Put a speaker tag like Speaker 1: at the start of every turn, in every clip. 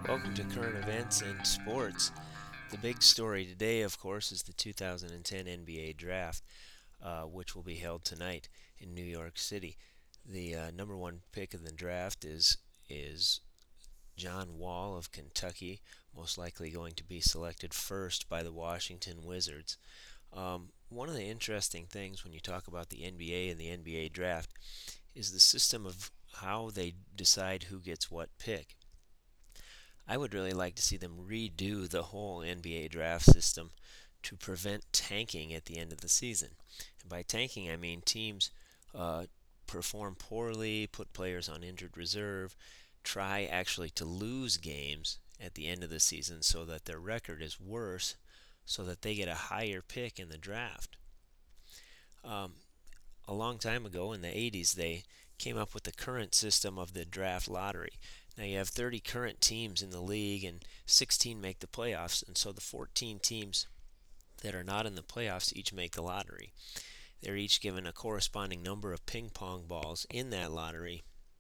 Speaker 1: Welcome to Current Events and Sports. The big story today, of course, is the 2010 NBA Draft, which will be held tonight in New York City. The number one pick of the draft is John Wall of Kentucky, most likely going to be selected first by the Washington Wizards. One of the interesting things when you talk about the NBA and the NBA Draft is the system of how they decide who gets what pick. I would really like to see them redo the whole NBA draft system to prevent tanking at the end of the season. And by tanking, I mean teams uh, perform poorly, put players on injured reserve, try actually to lose games at the end of the season so that their record is worse, so that they get a higher pick in the draft. Um, a long time ago in the 80s, they came up with the current system of the draft lottery. Now you have 30 current teams in the league, and 16 make the playoffs, and so the 14 teams that are not in the playoffs each make the lottery. They're each given a corresponding number of ping pong balls in that lottery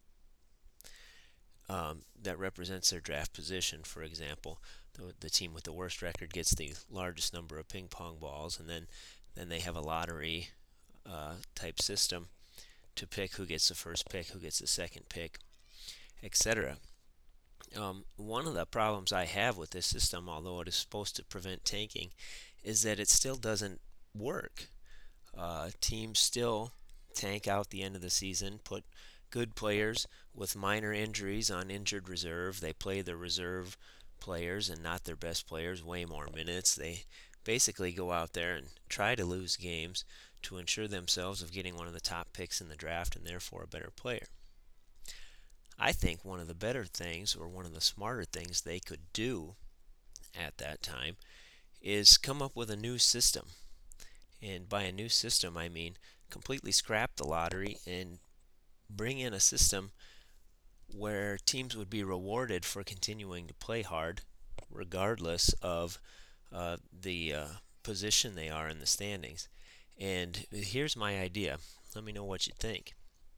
Speaker 1: that represents their draft position. For example, the team with the worst record gets the largest number of ping pong balls, and then they have a lottery type system to pick who gets the first pick, who gets the second pick, etc. One of the problems I have with this system, although it is supposed to prevent tanking, is that it still doesn't work. Teams still tank out the end of the season, put good players with minor injuries on injured reserve. They play the reserve players and not their best players way more minutes. They basically go out there and try to lose games to ensure themselves of getting one of the top picks in the draft and therefore a better player. I think one of the better things, or one of the smarter things they could do at that time, is come up with a new system. And by a new system, I mean completely scrap the lottery and bring in a system where teams would be rewarded for continuing to play hard, regardless of the position they are in the standings. And here's my idea. Let me know what you think.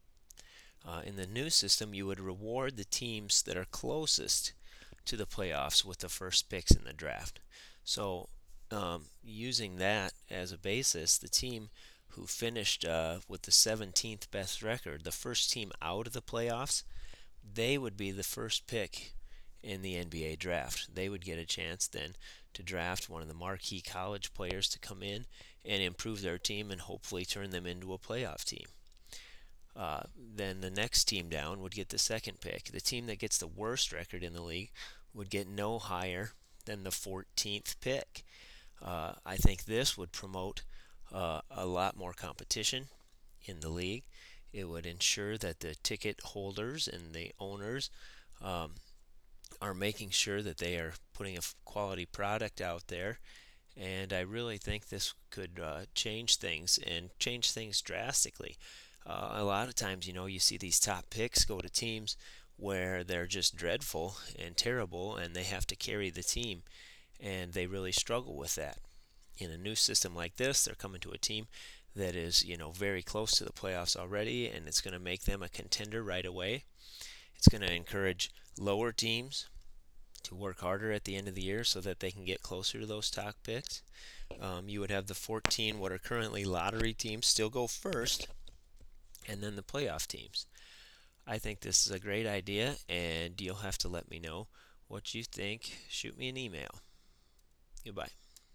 Speaker 1: In the new system, you would reward the teams that are closest to the playoffs with the first picks in the draft. So, using that as a basis, the team who finished with the 17th best record, the first team out of the playoffs, they would be the first pick in the NBA draft. They would get a chance then to draft one of the marquee college players to come in and improve their team and hopefully turn them into a playoff team. Then the next team down would get the second pick. The team that gets the worst record in the league would get no higher than the 14th pick. I think this would promote a lot more competition in the league. It would ensure that the ticket holders and the owners um, are making sure that they are putting a quality product out there. And I really think this could change things and change things drastically. A lot of times, you see these top picks go to teams where they're just dreadful and terrible, and they have to carry the team, and they really struggle with that. In a new system like this, they're coming to a team that is, very close to the playoffs already, and it's going to make them a contender right away. It's going to encourage lower teams to work harder at the end of the year so that they can get closer to those top picks. You would have the 14 what are currently lottery teams still go first, and then the playoff teams. I think this is a great idea, and you'll have to let me know what you think. Shoot me an email. Goodbye.